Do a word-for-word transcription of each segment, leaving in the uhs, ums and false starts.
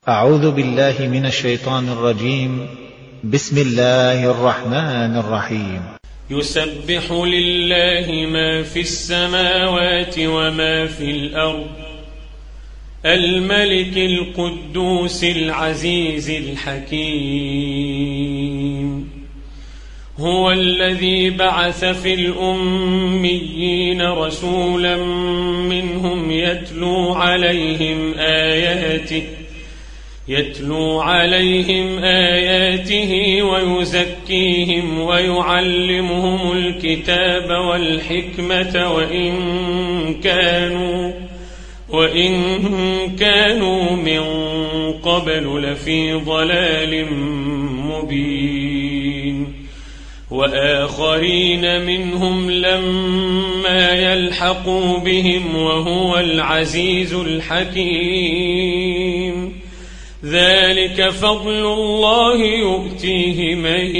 أعوذ بالله من الشيطان الرجيم. بسم الله الرحمن الرحيم. يسبح لله ما في السماوات وما في الأرض الملك القدوس العزيز الحكيم. هو الذي بعث في الأميين رسولا منهم يتلو عليهم آياته يتلو عليهم آياته ويزكيهم ويعلمهم الكتاب والحكمة وإن كانوا وإن كانوا من قبل لفي ضلال مبين. وآخرين منهم لما يلحقوا بهم وهو العزيز الحكيم. ذلك فضل الله يؤتيه من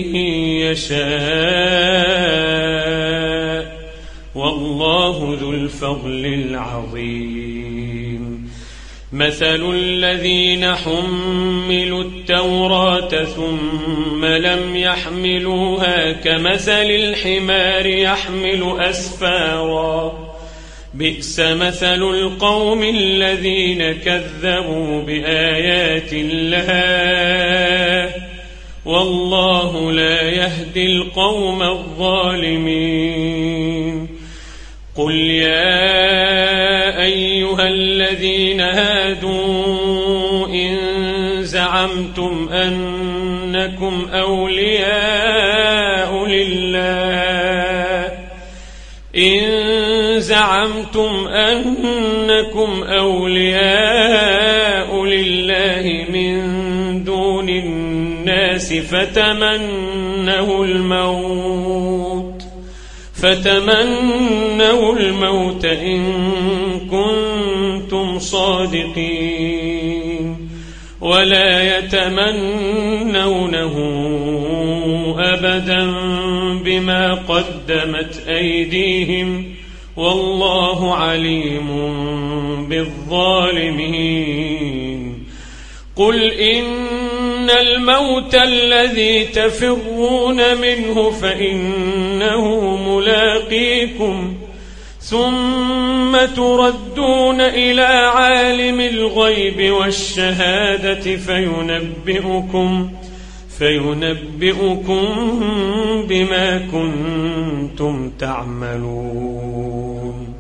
يشاء والله ذو الفضل العظيم. مثل الذين حملوا التوراة ثم لم يحملوها كمثل الحمار يحمل أسفارا بئس مثل القوم الذين كذبوا بآيات الله والله لا يهدي القوم الظالمين. قل يا أيها الذين هادوا إن زعمتم أنكم أولياء لله إن زعمتم أنكم أولياء لله من دون الناس فتمنوا الموت فتمنوا الموت إن كنتم صادقين ولا يتمنونه أبدا بما قدمت أيديهم والله عليم بالظالمين. قل إن الموت الذي تفرون منه فإنه ملاقيكم ثم تردون إلى عالم الغيب والشهادة فينبئكم فينبئكم بما كنتم تعملون.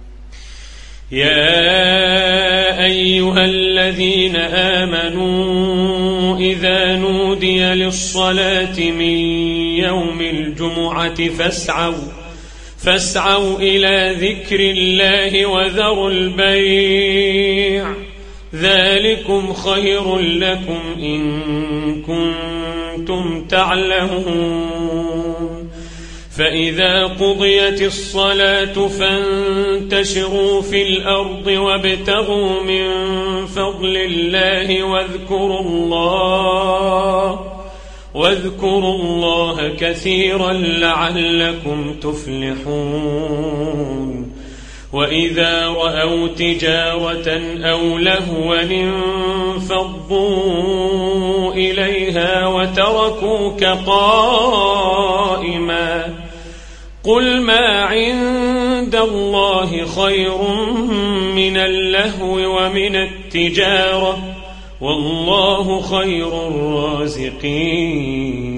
يا أيها الذين آمنوا إذا نودي للصلاة من يوم الجمعة فاسعوا فاسعوا إلى ذكر الله وذروا البيع ذلكم خير لكم إن كنتم تعلمون. فإذا قضيت الصلاة فانتشروا في الأرض وابتغوا من فضل الله واذكروا الله واذكروا الله كثيرا لعلكم تفلحون. وإذا رأوا تجارة أو لهوا انفضوا إليها وتركوك قائما قل ما عند الله خير من اللهو ومن التجارة والله خير الرازقين.